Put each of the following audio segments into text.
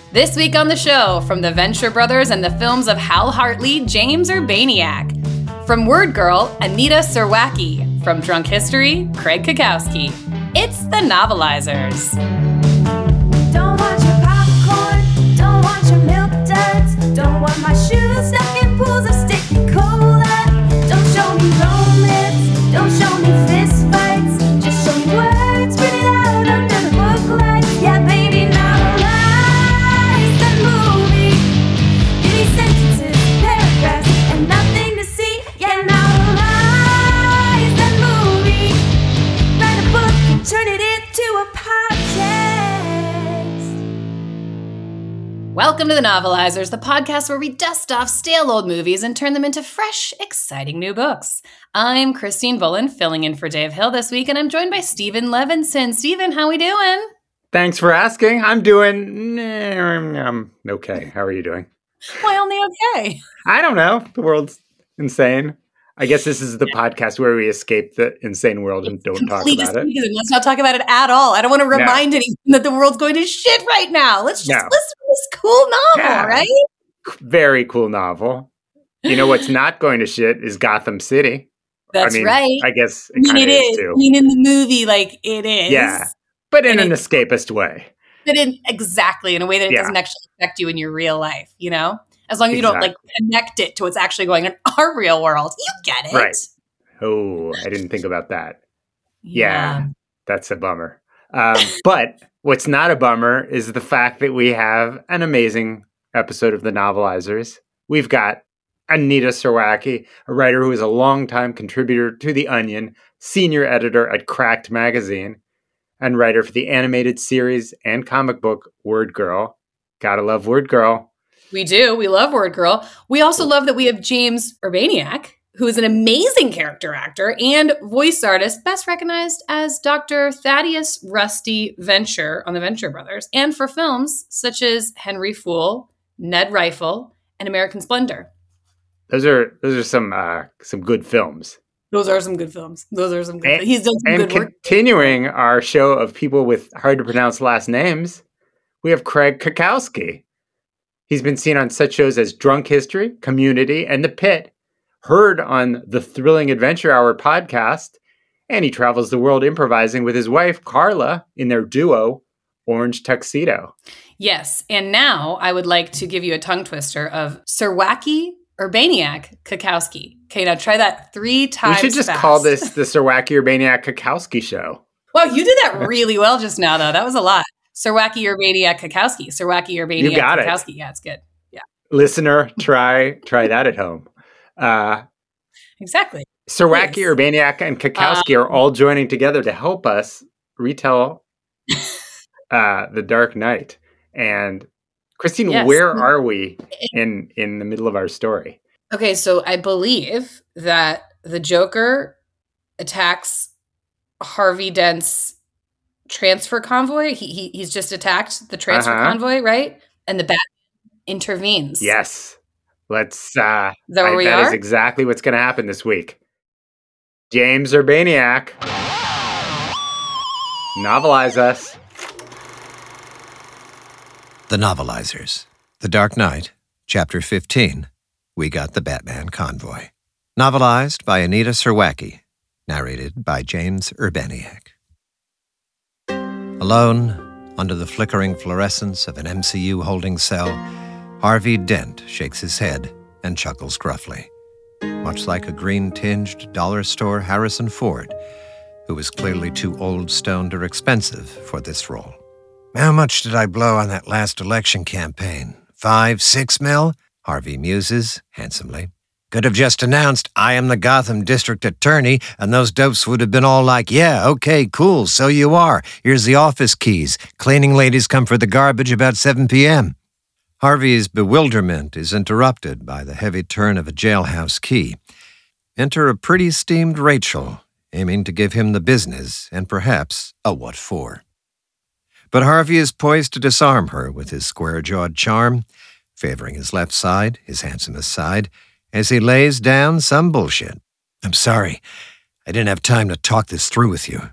This week on the show, from the Venture Brothers and the films of Hal Hartley, James Urbaniak. From Word Girl, Anita Serwacki. From Drunk History, Craig Kakowski. It's the Novelizers. Don't want your popcorn, don't want your milk duds, don't want my shoes stuck in pools of sticky cola. Don't show me romance, don't show me fist fights, just show me words printed out under the book lights. Yeah, baby, novelize the movie. Give me sentences, paragraphs, and nothing to see. Yeah, novelize the movie. Write a book and turn it into a podcast. Welcome to the Novelizers, the podcast where we dust off stale old movies and turn them into fresh, exciting new books. I'm Christine Bullen, filling in for Dave Hill this week, and I'm joined by Stephen Levinson. Stephen, how we doing? Thanks for asking. I'm doing okay. How are you doing? Why only okay? I don't know. The world's insane. I guess this is the podcast where we escape the insane world and don't talk about it. Let's not talk about it at all. I don't want to remind anyone that the world's going to shit right now. Let's just listen to this cool novel, right? Very cool novel. You know what's not going to shit is Gotham City. That's right. I guess it kind of is too. I mean, in the movie, like, it is. Yeah, but in an escapist way. But exactly, in a way that it doesn't actually affect you in your real life, you know? As long as you don't, like, connect it to what's actually going on in our real world. You get it. Right. Oh, I didn't think about that. Yeah, that's a bummer. But what's not a bummer is the fact that we have an amazing episode of The Novelizers. We've got Anita Serwacki, a writer who is a longtime contributor to The Onion, senior editor at Cracked Magazine, and writer for the animated series and comic book Word Girl. Gotta love Word Girl. We do. We love Word Girl. We also love that we have James Urbaniak, who is an amazing character actor and voice artist, best recognized as Dr. Thaddeus Rusty Venture on the Venture Brothers, and for films such as Henry Fool, Ned Rifle, and American Splendor. Those are some good films. Those are some good films. He's done some good work. Continuing our show of people with hard to pronounce last names, we have Craig Kakowski. He's been seen on such shows as Drunk History, Community, and The Pit, heard on the Thrilling Adventure Hour podcast, and he travels the world improvising with his wife, Carla, in their duo, Orange Tuxedo. Yes, and now I would like to give you a tongue twister of Serwacki, Urbaniak, Kakowski. Okay, now try that 3 times We should just fast. call this the Serwacki, Urbaniak, Kakowski show. Wow, you did that really well just now, though. That was a lot. Serwacki, Urbaniak, Kakowski. Serwacki, Urbaniak, Kakowski. Yeah, it's good. Yeah. Listener, try that at home. Exactly. Serwacki, Urbaniak, and Kakowski are all joining together to help us retell The Dark Knight. And Christine, where are we in the middle of our story? Okay, so I believe that the Joker attacks Harvey Dent's transfer convoy. He's just attacked the transfer convoy, right? And the Batman intervenes. Yes. Let's is that where we are? That is exactly what's going to happen this week. James Urbaniak, novelize us. The Novelizers. The Dark Knight, Chapter 15. We Got the Batman Convoy. Novelized by Anita Serwacki. Narrated by James Urbaniak. Alone, under the flickering fluorescence of an MCU holding cell, Harvey Dent shakes his head and chuckles gruffly, much like a green-tinged dollar store Harrison Ford, who was clearly too old, stoned, or expensive for this role. How much did I blow on that last election campaign? 5, 6 mil? Harvey muses handsomely. Could have just announced, I am the Gotham District Attorney, and those dopes would have been all like, yeah, okay, cool, so you are. Here's the office keys. Cleaning ladies come for the garbage about 7 p.m. Harvey's bewilderment is interrupted by the heavy turn of a jailhouse key. Enter a pretty steamed Rachel, aiming to give him the business and perhaps a what for. But Harvey is poised to disarm her with his square-jawed charm, favoring his left side, his handsomest side, as he lays down some bullshit. I'm sorry. I didn't have time to talk this through with you.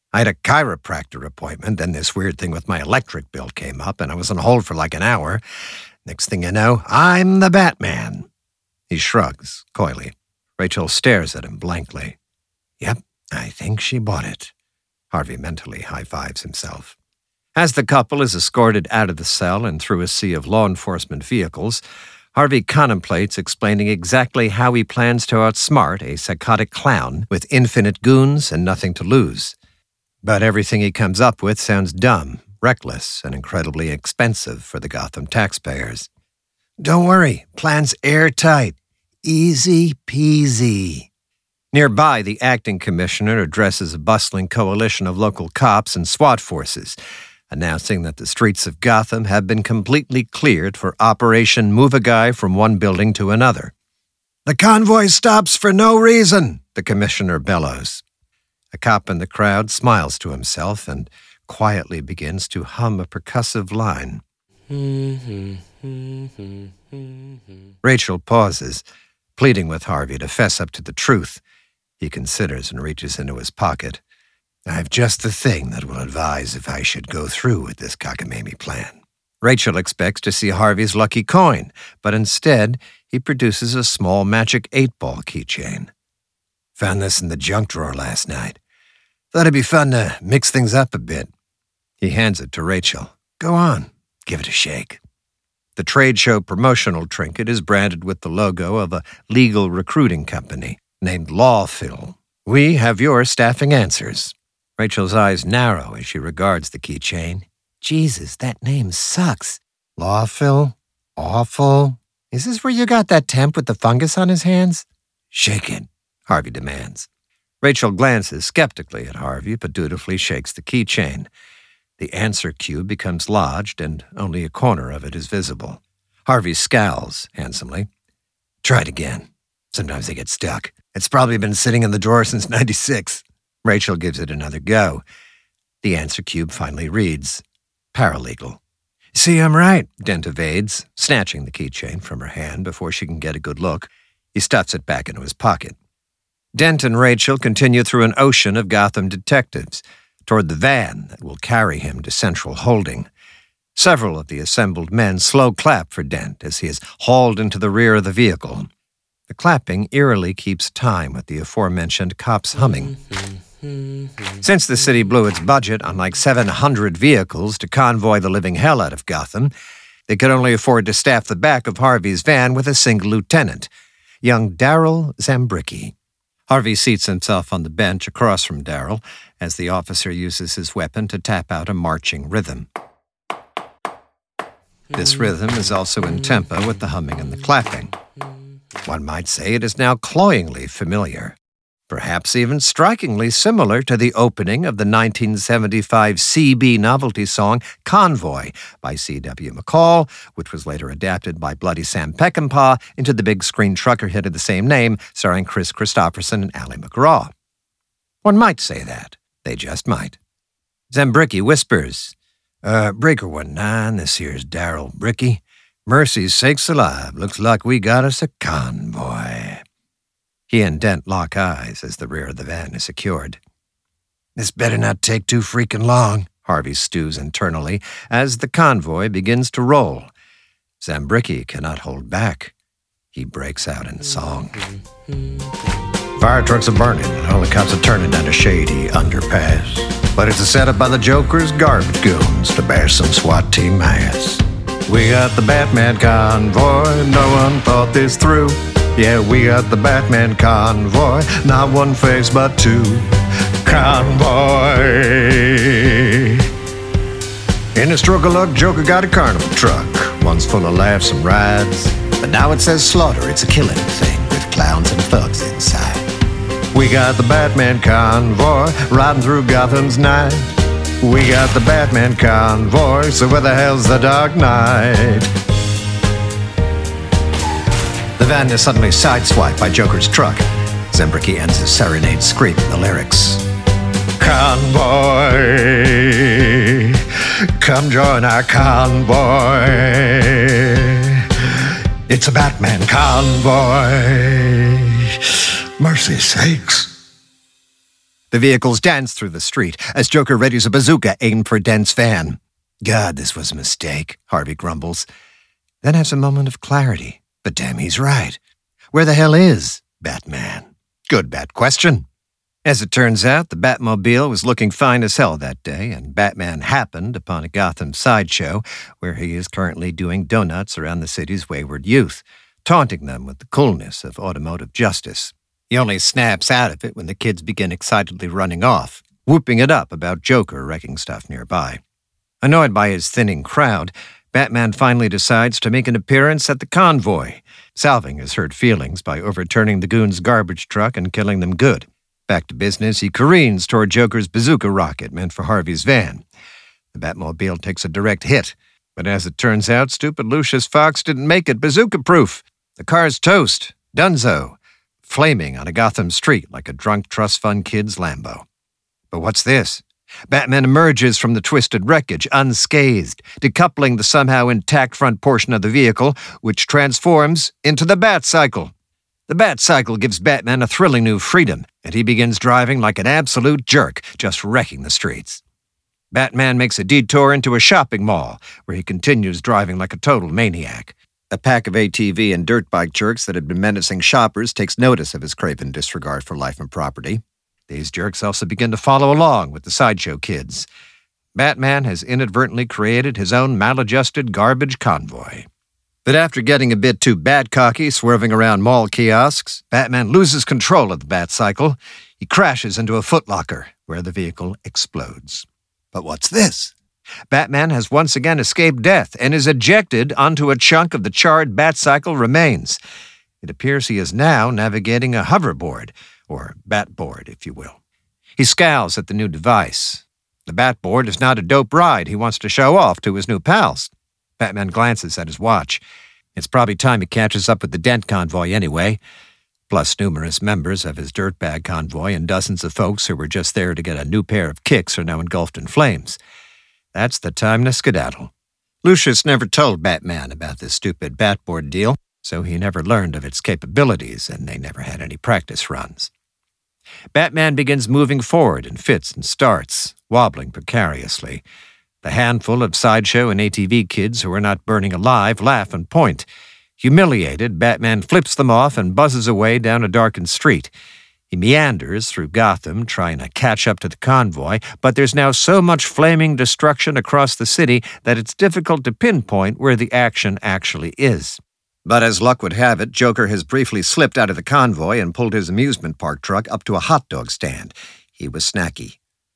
I had a chiropractor appointment, then this weird thing with my electric bill came up, and I was on hold for like an hour. Next thing you know, I'm the Batman. He shrugs, coyly. Rachel stares at him blankly. Yep, I think she bought it. Harvey mentally high-fives himself. As the couple is escorted out of the cell and through a sea of law enforcement vehicles, Harvey contemplates explaining exactly how he plans to outsmart a psychotic clown with infinite goons and nothing to lose. But everything he comes up with sounds dumb, reckless, and incredibly expensive for the Gotham taxpayers. Don't worry, plan's airtight. Easy peasy. Nearby, the acting commissioner addresses a bustling coalition of local cops and SWAT forces, announcing that the streets of Gotham have been completely cleared for Operation Move a Guy from one building to another. The convoy stops for no reason, the commissioner bellows. A cop in the crowd smiles to himself and quietly begins to hum a percussive line. Rachel pauses, pleading with Harvey to fess up to the truth. He considers and reaches into his pocket. I've just the thing that will advise if I should go through with this cockamamie plan. Rachel expects to see Harvey's lucky coin, but instead he produces a small magic 8-ball keychain. Found this in the junk drawer last night. Thought it'd be fun to mix things up a bit. He hands it to Rachel. Go on, give it a shake. The trade show promotional trinket is branded with the logo of a legal recruiting company named Lawful. We have your staffing answers. Rachel's eyes narrow as she regards the keychain. Jesus, that name sucks. Lawful? Awful? Is this where you got that temp with the fungus on his hands? Shake it, Harvey demands. Rachel glances skeptically at Harvey, but dutifully shakes the keychain. The answer cube becomes lodged, and only a corner of it is visible. Harvey scowls handsomely. Try it again. Sometimes they get stuck. It's probably been sitting in the drawer since '96. Rachel gives it another go. The answer cube finally reads, Paralegal. See, I'm right, Dent evades, snatching the keychain from her hand before she can get a good look. He stuffs it back into his pocket. Dent and Rachel continue through an ocean of Gotham detectives toward the van that will carry him to Central Holding. Several of the assembled men slow clap for Dent as he is hauled into the rear of the vehicle. The clapping eerily keeps time with the aforementioned cops humming. Since the city blew its budget on like 700 vehicles to convoy the living hell out of Gotham, they could only afford to staff the back of Harvey's van with a single lieutenant, young Daryl Zambricki. Harvey seats himself on the bench across from Daryl as the officer uses his weapon to tap out a marching rhythm. This rhythm is also in tempo with the humming and the clapping. One might say it is now cloyingly familiar, perhaps even strikingly similar to the opening of the 1975 CB novelty song Convoy by C.W. McCall, which was later adapted by Bloody Sam Peckinpah into the big screen trucker hit of the same name, starring Chris Christopherson and Ally McGraw. One might say that. They just might. Zambricki whispers, Breaker 19, this here's Daryl Bricky. Mercy's sakes alive, looks like we got us a convoy. He and Dent lock eyes as the rear of the van is secured. This better not take too freaking long, Harvey stews internally as the convoy begins to roll. Zambricki cannot hold back. He breaks out in song. Fire trucks are burning and all the cops are turning down a shady underpass. But it's a setup by the Joker's garbage goons to bear some SWAT team ass. We got the Batman convoy, no one thought this through. Yeah, we got the Batman convoy, not one face but two. Convoy. In a stroke of luck, Joker got a carnival truck. One's full of laughs and rides, but now it says slaughter, it's a killing thing with clowns and thugs inside. We got the Batman convoy, riding through Gotham's night. We got the Batman convoy, so where the hell's the Dark Knight? The van is suddenly sideswiped by Joker's truck. Zambricki ends his serenade screaming the lyrics. Convoy, come join our convoy. It's a Batman convoy. Mercy sakes. The vehicles dance through the street as Joker readies a bazooka aimed for Dent's van. God, this was a mistake, Harvey grumbles. Then has a moment of clarity. But damn, he's right. Where the hell is Batman? Good Bat question. As it turns out, the Batmobile was looking fine as hell that day, and Batman happened upon a Gotham sideshow where he is currently doing donuts around the city's wayward youth, taunting them with the coolness of automotive justice. He only snaps out of it when the kids begin excitedly running off, whooping it up about Joker wrecking stuff nearby. Annoyed by his thinning crowd, Batman finally decides to make an appearance at the convoy, salving his hurt feelings by overturning the goons' garbage truck and killing them good. Back to business, he careens toward Joker's bazooka rocket meant for Harvey's van. The Batmobile takes a direct hit, but as it turns out, stupid Lucius Fox didn't make it bazooka-proof. The car's toast, dunzo, flaming on a Gotham street like a drunk trust fund kid's Lambo. But what's this? Batman emerges from the twisted wreckage unscathed, decoupling the somehow intact front portion of the vehicle, which transforms into the Batcycle. The Batcycle gives Batman a thrilling new freedom, and he begins driving like an absolute jerk, just wrecking the streets. Batman makes a detour into a shopping mall, where he continues driving like a total maniac. A pack of ATV and dirt bike jerks that had been menacing shoppers takes notice of his craven disregard for life and property. These jerks also begin to follow along with the sideshow kids. Batman has inadvertently created his own maladjusted garbage convoy. But after getting a bit too bat-cocky swerving around mall kiosks, Batman loses control of the Batcycle. He crashes into a Foot Locker, where the vehicle explodes. But what's this? Batman has once again escaped death and is ejected onto a chunk of the charred Batcycle remains. It appears he is now navigating a hoverboard, or Batboard, if you will. He scowls at the new device. The Batboard is not a dope ride he wants to show off to his new pals. Batman glances at his watch. It's probably time he catches up with the Dent convoy anyway, plus numerous members of his dirtbag convoy and dozens of folks who were just there to get a new pair of kicks are now engulfed in flames. That's the time to skedaddle. Lucius never told Batman about this stupid Batboard deal, so he never learned of its capabilities, and they never had any practice runs. Batman begins moving forward in fits and starts, wobbling precariously. The handful of sideshow and ATV kids who are not burning alive laugh and point. Humiliated, Batman flips them off and buzzes away down a darkened street. He meanders through Gotham, trying to catch up to the convoy, but there's now so much flaming destruction across the city that it's difficult to pinpoint where the action actually is. But as luck would have it, Joker has briefly slipped out of the convoy and pulled his amusement park truck up to a hot dog stand. He was snacky.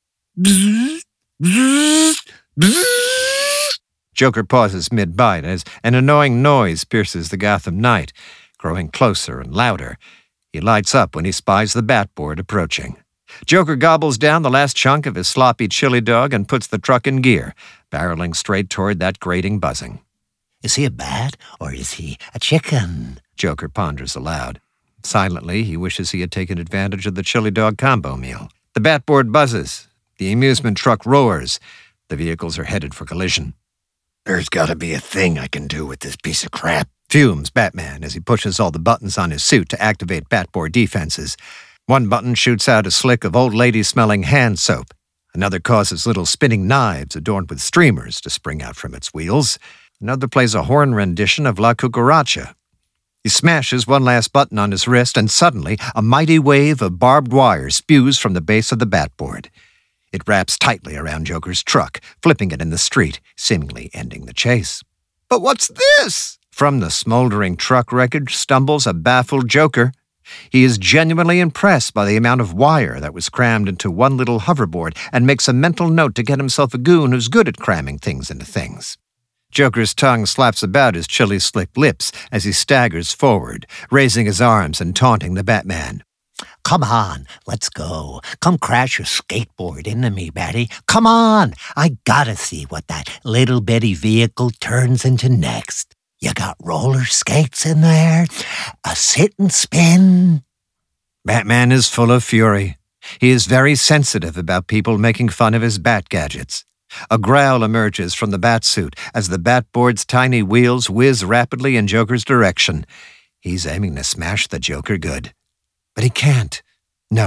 Joker pauses mid-bite as an annoying noise pierces the Gotham night, growing closer and louder. He lights up when he spies the Batboard approaching. Joker gobbles down the last chunk of his sloppy chili dog and puts the truck in gear, barreling straight toward that grating buzzing. Is he a bat, or is he a chicken? Joker ponders aloud. Silently, he wishes he had taken advantage of the chili dog combo meal. The Batboard buzzes. The amusement truck roars. The vehicles are headed for collision. There's gotta be a thing I can do with this piece of crap, fumes Batman as he pushes all the buttons on his suit to activate Batboard defenses. One button shoots out a slick of old lady-smelling hand soap. Another causes little spinning knives adorned with streamers to spring out from its wheels. Another plays a horn rendition of La Cucaracha. He smashes one last button on his wrist, and suddenly a mighty wave of barbed wire spews from the base of the Batboard. It wraps tightly around Joker's truck, flipping it in the street, seemingly ending the chase. But what's this? From the smoldering truck wreckage stumbles a baffled Joker. He is genuinely impressed by the amount of wire that was crammed into one little hoverboard and makes a mental note to get himself a goon who's good at cramming things into things. Joker's tongue slaps about his chili-slick lips as he staggers forward, raising his arms and taunting the Batman. Come on, let's go. Come crash your skateboard into me, Batty. Come on! I gotta see what that little bitty vehicle turns into next. You got roller skates in there? A sit and spin? Batman is full of fury. He is very sensitive about people making fun of his bat gadgets. A growl emerges from the Batsuit as the Batboard's tiny wheels whiz rapidly in Joker's direction. He's aiming to smash the Joker good. But he can't. No,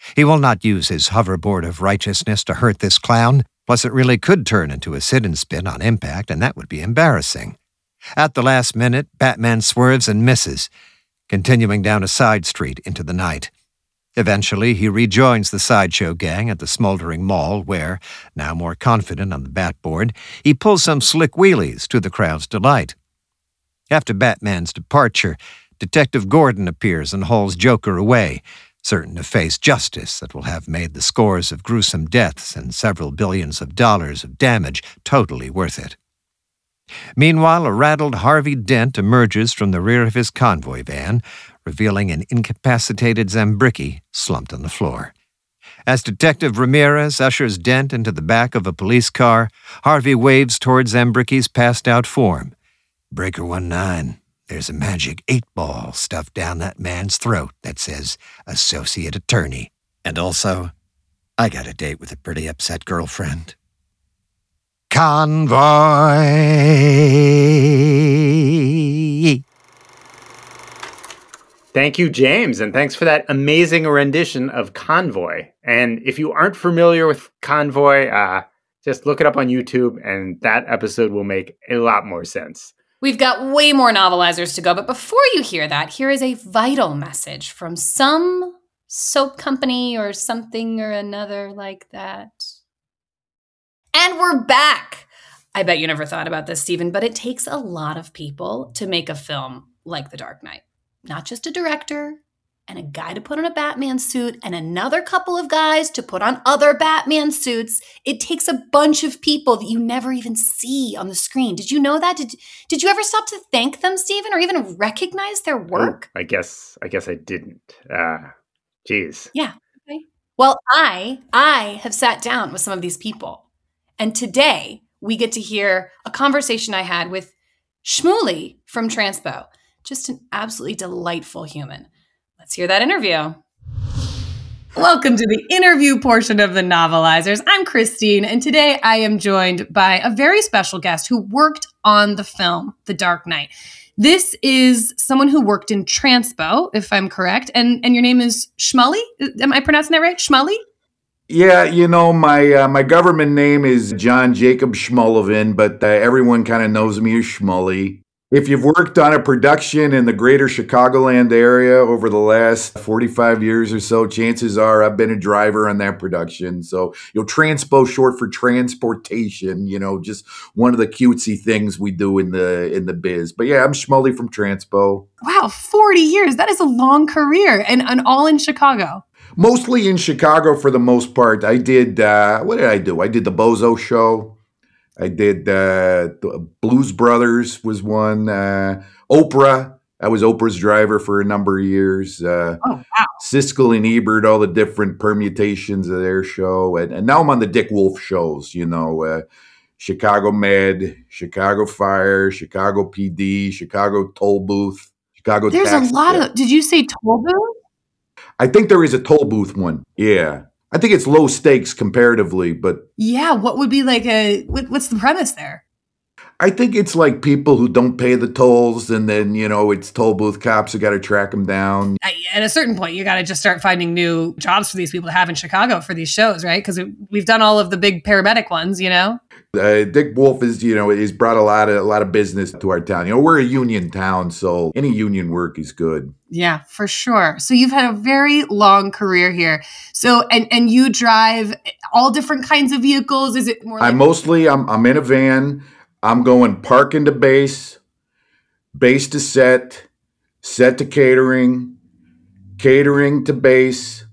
He will not use his hoverboard of righteousness to hurt this clown, plus it really could turn into a sit-and-spin on impact, and that would be embarrassing. At the last minute, Batman swerves and misses, continuing down a side street into the night. Eventually, he rejoins the sideshow gang at the smoldering mall where, now more confident on the Batboard, he pulls some slick wheelies to the crowd's delight. After Batman's departure, Detective Gordon appears and hauls Joker away, certain to face justice that will have made the scores of gruesome deaths and several billions of dollars of damage totally worth it. Meanwhile, a rattled Harvey Dent emerges from the rear of his convoy van, revealing an incapacitated Zambricki slumped on the floor. As Detective Ramirez ushers Dent into the back of a police car, Harvey waves towards Zambricki's passed-out form. "Breaker 19, there's a magic 8-ball stuffed down that man's throat that says Associate Attorney. And also, I got a date with a pretty upset girlfriend." Convoy. Thank you, James, and thanks for that amazing rendition of Convoy. And if you aren't familiar with Convoy, just look it up on YouTube, and that episode will make a lot more sense. We've got way more novelizers to go, but before you hear that, here is a vital message from some soap company or something or another like that. And we're back! I bet you never thought about this, Stephen, but it takes a lot of people to make a film like The Dark Knight. Not just a director and a guy to put on a Batman suit and another couple of guys to put on other Batman suits. It takes a bunch of people that you never even see on the screen. Did you know that? Did you ever stop to thank them, Stephen, or even recognize their work? Oh, I guess I didn't. Geez. Yeah. Okay. Well, I have sat down with some of these people. And today we get to hear a conversation I had with Shmuley from Transpo. Just an absolutely delightful human. Let's hear that interview. Welcome to the interview portion of the Novelizers. I'm Christine, and today I am joined by a very special guest who worked on the film The Dark Knight. This is someone who worked in Transpo, if I'm correct, and your name is Shmuley? Am I pronouncing that right? Shmuley? Yeah, you know, my government name is John Jacob Schmullivan, but everyone kind of knows me as Shmuley. If you've worked on a production in the greater Chicagoland area over the last 45 years or so, chances are I've been a driver on that production. So, Transpo, short for transportation, just one of the cutesy things we do in the biz. But yeah, I'm Shmuley from Transpo. Wow, 40 years. That is a long career, and all in Chicago. Mostly in Chicago for the most part. I did, what did I do? I did the Bozo Show. I did Blues Brothers was one. Oprah. I was Oprah's driver for a number of years. Oh, wow. Siskel and Ebert, all the different permutations of their show. And now I'm on the Dick Wolf shows, Chicago Med, Chicago Fire, Chicago PD, Chicago Toll Booth, Chicago There's Tax. a lot of, did you say toll booth? I think there is a toll booth one. Yeah. I think it's low stakes comparatively, but yeah, what would be like what's the premise there? I think it's like people who don't pay the tolls, and then, it's toll booth cops who got to track them down. At a certain point, you got to just start finding new jobs for these people to have in Chicago for these shows, right? Because we've done all of the big paramedic ones, Dick Wolf is brought a lot of business to our town. We're a union town, so any union work is good. Yeah, for sure. So you've had a very long career here. So and you drive all different kinds of vehicles. Is it more? I'm in a van. I'm going parking to base to set to catering, catering to base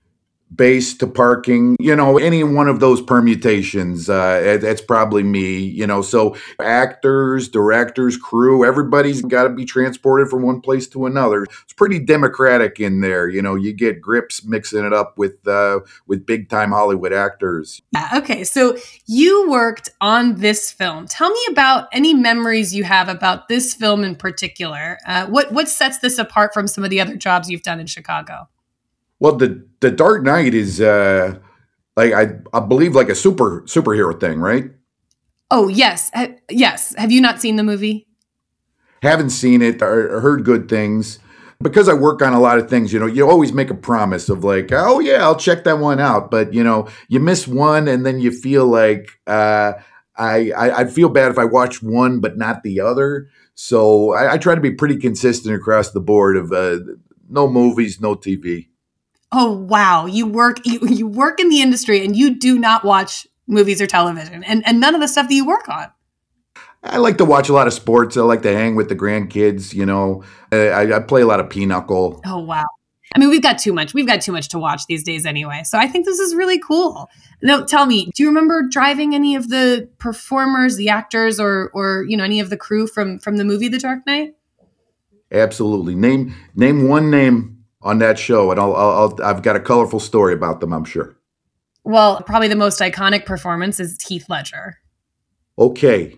to parking, any one of those permutations, it's probably me, so actors, directors, crew, everybody's got to be transported from one place to another. It's pretty democratic in there. You get grips mixing it up with big time Hollywood actors. Yeah, okay. So you worked on this film. Tell me about any memories you have about this film in particular. What sets this apart from some of the other jobs you've done in Chicago? Well, the Dark Knight is I believe like a superhero thing, right? Oh, yes. Yes. Have you not seen the movie? Haven't seen it or heard good things. because I work on a lot of things, you always make a promise of like, oh yeah, I'll check that one out. But you miss one, and then you feel like I'd feel bad if I watched one but not the other. So I try to be pretty consistent across the board of no movies, no TV. Oh wow, you work in the industry and you do not watch movies or television, and none of the stuff that you work on. I like to watch a lot of sports. I like to hang with the grandkids. I play a lot of pinochle. Oh wow. I mean, we've got too much to watch these days anyway. So I think this is really cool. Now, tell me, do you remember driving any of the performers, the actors, or any of the crew from the movie The Dark Knight? Absolutely. Name one name on that show, and I've got a colorful story about them, I'm sure. Well, probably the most iconic performance is Heath Ledger. Okay.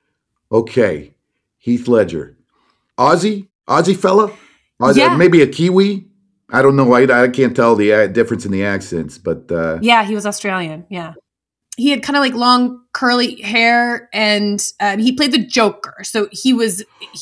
Heath Ledger. Aussie fella? Aussie, Yeah. Maybe a Kiwi? I don't know. I can't tell the difference in the accents, but Yeah, he was Australian. Yeah. He had kind of like long curly hair, and he played the Joker. So he was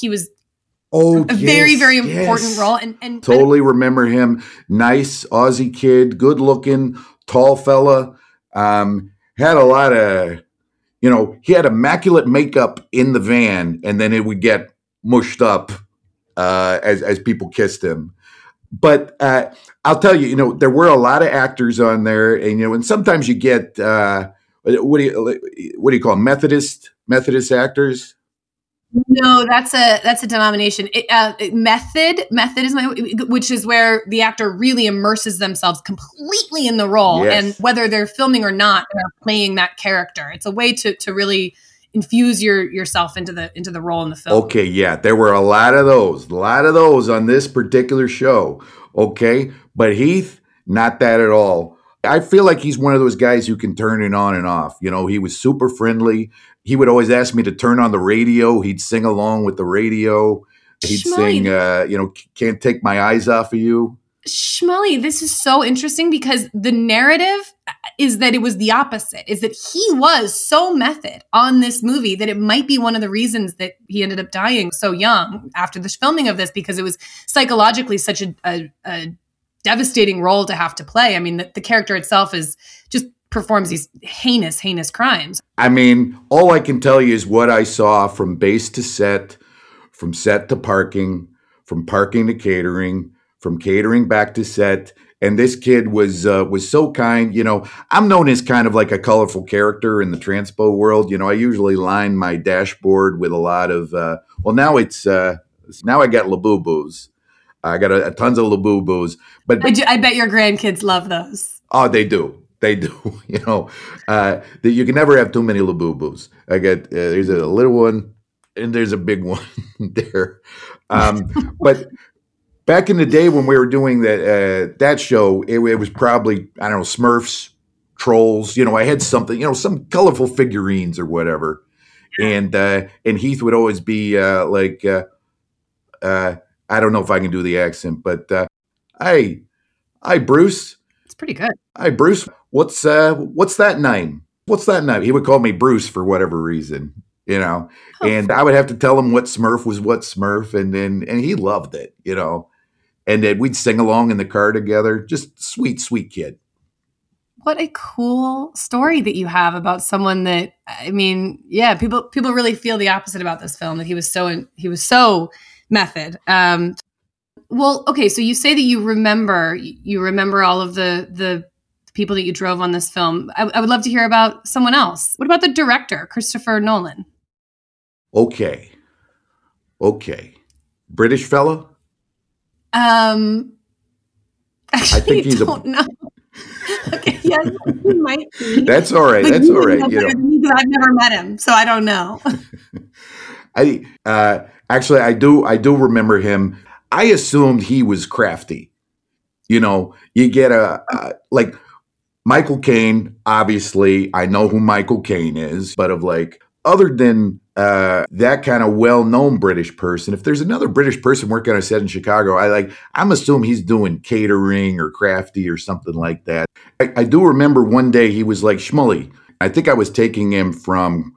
oh, a very, very important role. And totally remember him. Nice Aussie kid, good looking, tall fella. Had a lot of, he had immaculate makeup in the van, and then it would get mushed up as people kissed him. But I'll tell you, there were a lot of actors on there, and sometimes you get what do you call them? Methodist actors. No, that's a denomination. Method is which is where the actor really immerses themselves completely in the role, Yes. and whether they're filming or not, they're playing that character. It's a way to really infuse yourself into the role in the film. Okay, yeah, there were a lot of those on this particular show. Okay, but Heath, not that at all. I feel like he's one of those guys who can turn it on and off. He was super friendly. He would always ask me to turn on the radio. He'd sing along with the radio. He'd sing, Can't Take My Eyes Off of You. Shmuley, this is so interesting because the narrative is that it was the opposite, is that he was so method on this movie that it might be one of the reasons that he ended up dying so young after the filming of this, because it was psychologically such a devastating role to have to play. I mean, the character itself is just performs these heinous crimes. I mean, all I can tell you is what I saw from base to set, from set to parking, from parking to catering, from catering back to set. And this kid was so kind. I'm known as kind of like a colorful character in the transpo world. I usually line my dashboard with a lot of, now I got Labubu's. I got a tons of Labubu's. But I bet your grandkids love those. Oh, they do. They do. You can never have too many Labubu's. I got, there's a little one and there's a big one there. But back in the day when we were doing that show, it was probably, I don't know, Smurfs, Trolls. I had something, some colorful figurines or whatever. And Heath would always be like, I don't know if I can do the accent, but hi, Bruce. It's pretty good. Hi, Bruce. What's that name? What's that name? He would call me Bruce for whatever reason, and I would have to tell him what Smurf was what Smurf, and he loved it, and then we'd sing along in the car together. Just sweet kid. What a cool story that you have about someone that, I mean, yeah, people really feel the opposite about this film, that he was so method. Well, okay, so you say that you remember all of the people that you drove on this film. I would love to hear about someone else. What about the director, Christopher Nolan? Okay. British fella? Actually, I think he's don't know. Okay, yes, he might be. That's all right. But That's all right. Because I've never met him, so I don't know. Actually, I do remember him. I assumed he was crafty. You get like Michael Caine. Obviously, I know who Michael Caine is, but other than that kind of well-known British person, if there's another British person working on a set in Chicago, I'm assuming he's doing catering or crafty or something like that. I do remember one day he was like, Shmuley. I think I was taking him from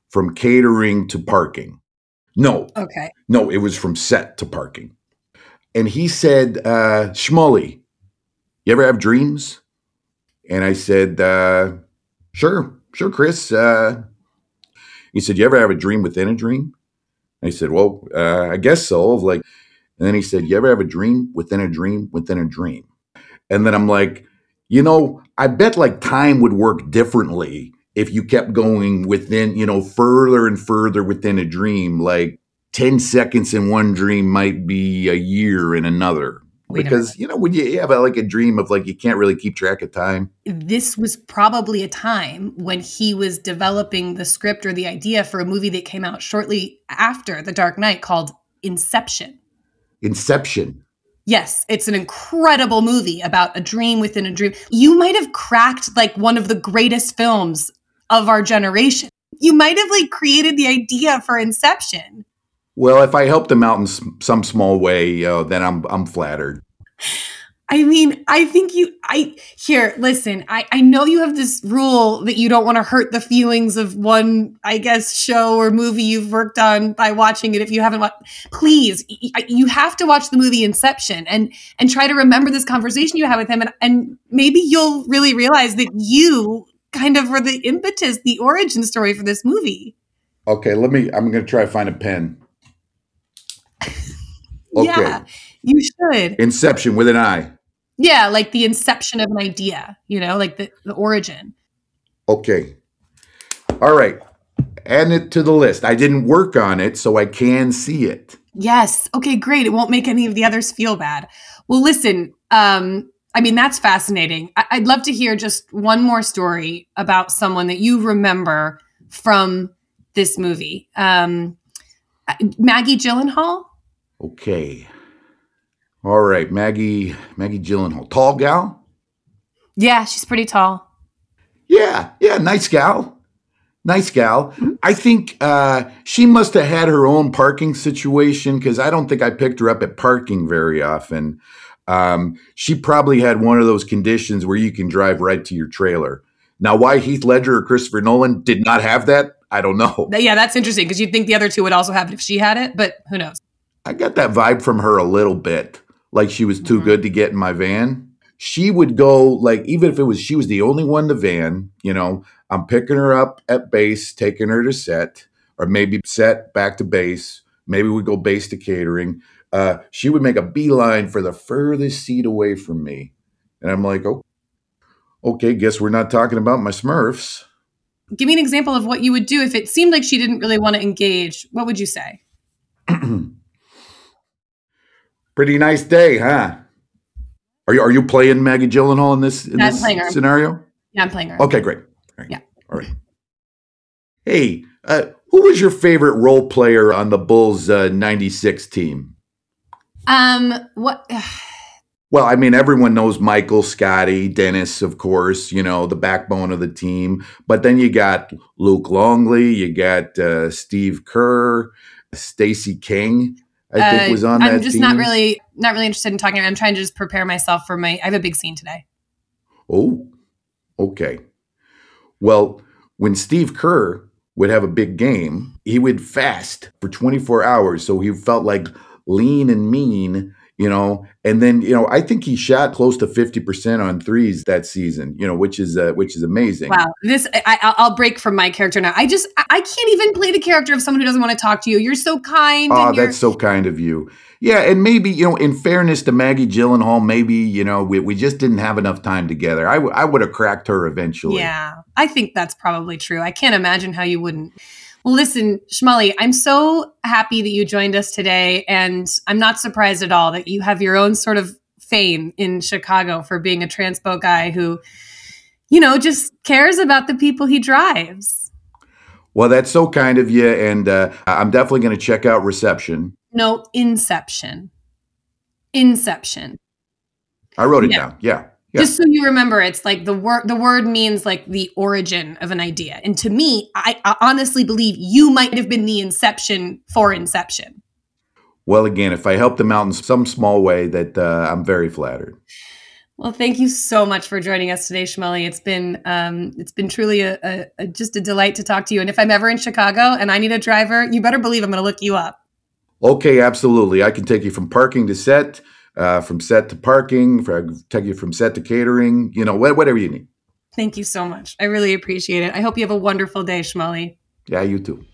catering to parking. No. Okay. No, it was from set to parking. And he said, Schmully, you ever have dreams? And I said, sure, Chris. He said, you ever have a dream within a dream? And I said, well, I guess so. Like, and then he said, you ever have a dream within a dream within a dream? And then I'm like, I bet like time would work differently if you kept going within, further and further within a dream. Like 10 seconds in one dream might be a year in another. Because, when you have a dream of like you can't really keep track of time. This was probably a time when he was developing the script or the idea for a movie that came out shortly after The Dark Knight called Inception. Inception. Yes, it's an incredible movie about a dream within a dream. You might have cracked like one of the greatest films of our generation. You might have like created the idea for Inception. Well, if I helped him out in some small way, then I'm flattered. I mean, I think listen, I know you have this rule that you don't want to hurt the feelings of one, I guess, show or movie you've worked on by watching it. If you haven't watched, please, you have to watch the movie Inception and try to remember this conversation you had with him. And maybe you'll really realize that you kind of were the impetus, the origin story for this movie. Okay, I'm going to try to find a pen. Okay. Yeah, you should. Inception with an I. Yeah, like the inception of an idea, like the origin. Okay. All right. Add it to the list. I didn't work on it, so I can see it. Yes. Okay, great. It won't make any of the others feel bad. Well, listen, that's fascinating. I'd love to hear just one more story about someone that you remember from this movie. Maggie Gyllenhaal? Okay. All right. Maggie Gyllenhaal. Tall gal? Yeah, she's pretty tall. Yeah. Nice gal. Mm-hmm. I think she must have had her own parking situation because I don't think I picked her up at parking very often. She probably had one of those conditions where you can drive right to your trailer. Now, why Heath Ledger or Christopher Nolan did not have that, I don't know. Yeah, that's interesting because you'd think the other two would also have it if she had it, but who knows? I got that vibe from her a little bit, like she was too good to get in my van. She would go, like, even if she was the only one in the van, I'm picking her up at base, taking her to set, or maybe set back to base. Maybe we go base to catering. She would make a beeline for the furthest seat away from me. And I'm like, oh, okay, guess we're not talking about my Smurfs. Give me an example of what you would do if it seemed like she didn't really want to engage. What would you say? Pretty nice day, huh? Are you playing Maggie Gyllenhaal in this scenario? Yeah, I'm playing her. Okay, great. Right. Yeah. All right. Hey, who was your favorite role player on the Bulls 96 team? What? Well, everyone knows Michael, Scotty, Dennis, of course, the backbone of the team. But then you got Luke Longley, you got Steve Kerr, Stacey King. I think was on that team. I'm just not really interested in talking. I'm trying to just prepare myself for I have a big scene today. Oh, okay. Well, when Steve Kerr would have a big game, he would fast for 24 hours. So he felt like lean and mean, and then, I think he shot close to 50% on threes that season, which is amazing. Wow. I'll break from my character now. I can't even play the character of someone who doesn't want to talk to you. You're so kind. Oh, that's so kind of you. Yeah. And maybe, in fairness to Maggie Gyllenhaal, maybe, we just didn't have enough time together. I would have cracked her eventually. Yeah, I think that's probably true. I can't imagine how you wouldn't. Well, listen, Schmully, I'm so happy that you joined us today, and I'm not surprised at all that you have your own sort of fame in Chicago for being a transpo guy who, just cares about the people he drives. Well, that's so kind of you, and I'm definitely going to check out Reception. No, Inception. Inception. I wrote it down, yeah. Yeah. Just so you remember, it's like the word means like the origin of an idea. And to me, I honestly believe you might have been the inception for Inception. Well, again, if I helped them out in some small way, that I'm very flattered. Well, thank you so much for joining us today, Schmully. It's been truly just a delight to talk to you. And if I'm ever in Chicago and I need a driver, you better believe I'm going to look you up. Okay, absolutely. I can take you from parking to set, from set to parking, take you from set to catering, whatever you need. Thank you so much. I really appreciate it. I hope you have a wonderful day, Shmuley. Yeah, you too.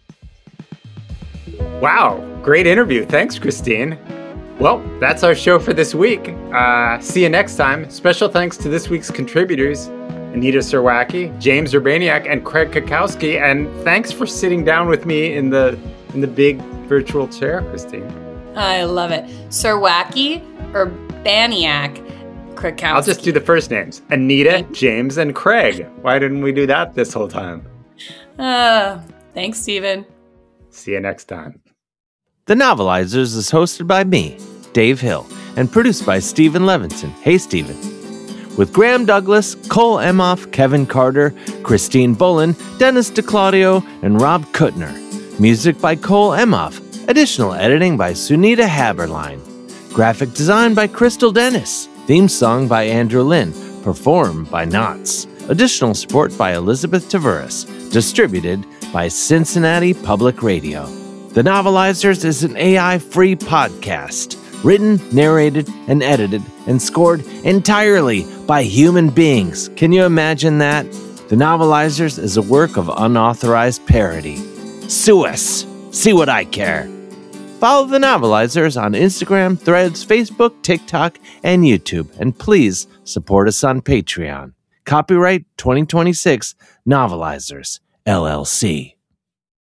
Wow, great interview. Thanks, Christine. Well, that's our show for this week. See you next time. Special thanks to this week's contributors, Anita Serwacki, James Urbaniak, and Craig Kakowski. And thanks for sitting down with me in the big virtual chair, Christine. I love it. Serwacki, Urbaniak, Krakowski. I'll just do the first names. Anita, James, and Craig. Why didn't we do that this whole time? Thanks, Stephen. See you next time. The Novelizers is hosted by me, Dave Hill, and produced by Stephen Levinson. Hey, Stephen. With Graham Douglas, Cole Emhoff, Kevin Carter, Christine Bullen, Dennis DeClaudio, and Rob Kuttner. Music by Cole Emhoff. Additional editing by Sunita Haberline. Graphic design by Crystal Dennis. Theme song by Andrew Lynn. Performed by Knots. Additional support by Elizabeth Taveras. Distributed by Cincinnati Public Radio. The Novelizers is an AI-free podcast. Written, narrated, and edited, and scored entirely by human beings. Can you imagine that? The Novelizers is a work of unauthorized parody. Sue us. See what I care. Follow The Novelizers on Instagram, Threads, Facebook, TikTok, and YouTube. And please support us on Patreon. Copyright 2026 Novelizers, LLC.